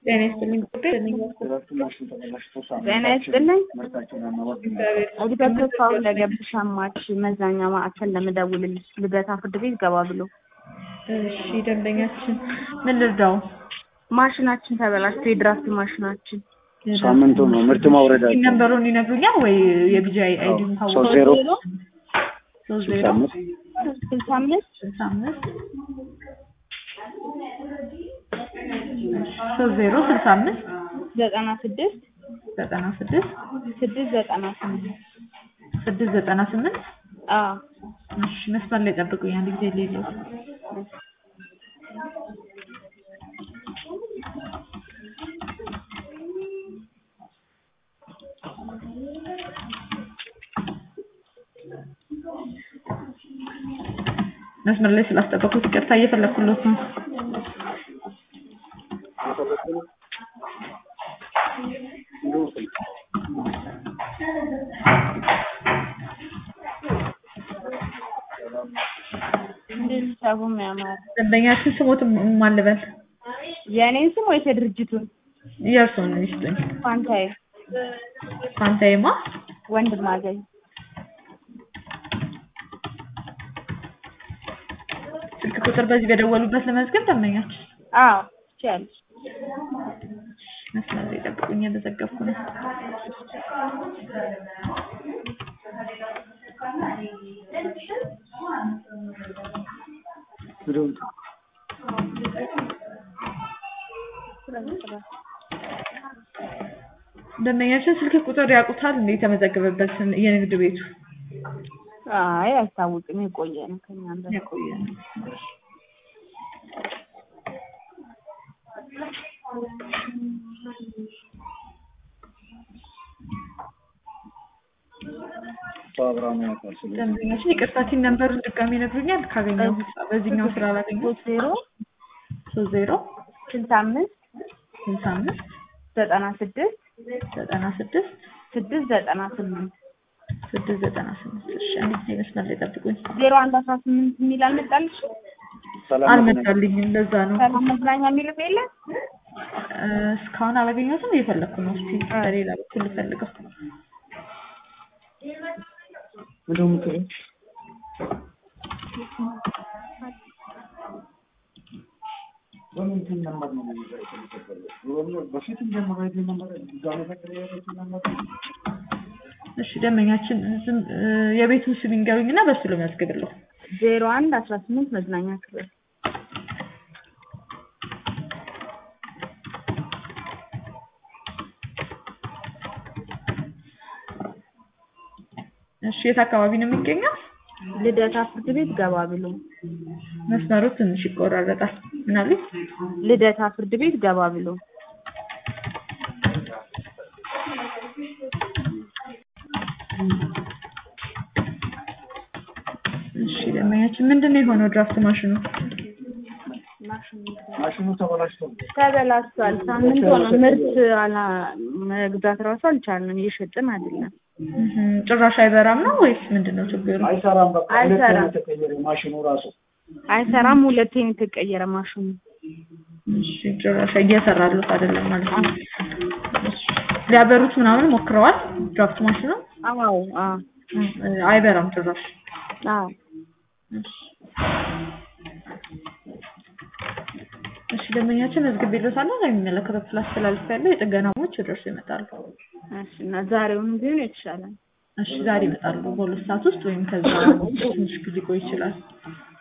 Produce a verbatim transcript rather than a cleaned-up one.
ጤና ይስጥልኝ ጉዳይ ጤና ይስጥልኝ እድገት ሰው ለገብሽ ሻማች መዛኛ ማዕከል ለመደውልልሽ ልደታ ፍርድ ቤት ገባ ብሎ እሺ ደንበኛችን ምን ልርዳው ማሽናችን ተበላሽቶ የድራፍት ማሽናችን ሳምንቱ ነው ምርት ማውረዳችን ነምበሩን ይነግሩኛል ወይ የቢጂአይ አይዲ ታውቁ ሶስት ዜሮ ሶስት ዜሮ ስልሳ አምስት ስልሳ አምስት ሶስት ዜሮ ስልሳ አምስት ዘጠና ስድስት ዘጠና ስድስት ስድስት ዘጠና ስምንት ስድስት ዘጠና ስምንት አዎ እሺ መስመር ላይ ጠብቁኝ አንድ ጊዜ ልይዘው መስመር ላይ ስላስጠበቁት ይቅርታ እየፈለኩለት ነው እንደዚህ ያማር ደንበኛችን ስሞት ማን ልበል የኔን ስም ወይ የድርጅቱን የእርሶን ነው ይስጥኝ ፋንታዬ ፋንታዬማ ወንድማገኝ ስልክ ቁጥር በዚህ በደወሉበት ለመዝገብ ደንበኛችን አዎ ይቻላል መስመር ላይ ጠብቁኝ እየተዘገብኩ ነው ደንበኛችን ስልክ ቁጥር ያውቁታል እንዴ የተመዘገበበት የንግድ ቤቱ አይ አልታወቅም የቆየ ነው ከኛ አንተ የቆየ ነው ደንበኛችን ይቅርታችን ነምበሩን ድጋሚ ነግሩኛል ካገኘው በዚህኛው ስራ ላገኘው ሶስት ዜሮ ሶስት ዜሮ ስልሳ አምስት ስልሳ አምስት ዘጠና ስድስት ዘጠና ስድስት ስድስት ዘጠና ስምንት ስድስት ዘጠና ስምንት እሺ አንድ ጊዜ መስመር ላይ ጠብቁኝ ዜሮ አንድ አስራ ስምንት የሚል አልመጣልሽ አልመጣልኝም ለዛ ነው ሰላም መዝናኛ የሚልም የለም እስካሁን አላገኘሁትም እየፈለኩ ነው እስኪ በሌላ በኩል ልፈልገው ምንድነው የምትለው ወንድም ነበር ነው የሚለው በፊት እንደማው ነበር ዛሬ ተቀየረ ነበር እሺ ደንበኛችን የቤቱን ስም ይንገሩኝና በሱ ለማስገበለው ዜሮ አንድ አስራ ስምንት መዝናኛ ክፍል እሺ የት አካባቢ ነው የሚገኘው ልደታ ፍርድ ቤት ገባ ብሎ መስመሩ ትንሽ ይቆራረጣል ምናልባት ልደታ ፍርድ ቤት ገባ ብሎ እሺ ደንበኛችን ምንድነው የሆነው ድራፍት ማሽኑ ማሽኑ ተበላሽቷል ተበላሽቷል ሳምንት ሆነ ምርት አላ መግዛት ራሱ አልቻልንም እየሸጥን አይደለም ጭራሽ አይበራም ነው ወይስ ምንድነው ችግሩ አይሰራም በቃ አይሰራም ተቀየረ ማሽኑ ራሱ አይሰራም ሁለቴ ነው ተቀየረ ማሽኑ እሺ ጭራሽ እየሰራሉት አይደለም ማለት ነው ሊያበሩት ምናምን ሞክረዋል ድራፍት ማሽኑ አዎ አዎ አይበራም ጭራሽ አዎ እሺ ደንበኛችን መዝግቤልዎታል ለሚመለከተው ክፍል አስተላልፌያለሁ የጥገና ሙያዎች ደርሰው ይመጣሉ እሺ እና ዛሬውን ቢሆን የተሻለ እሺ ዛሬ ይመጣሉ በሁለት ሰዓት ውስጥ ወይም ከዛ ትንሽ ጊዜ ቆይ ይችላል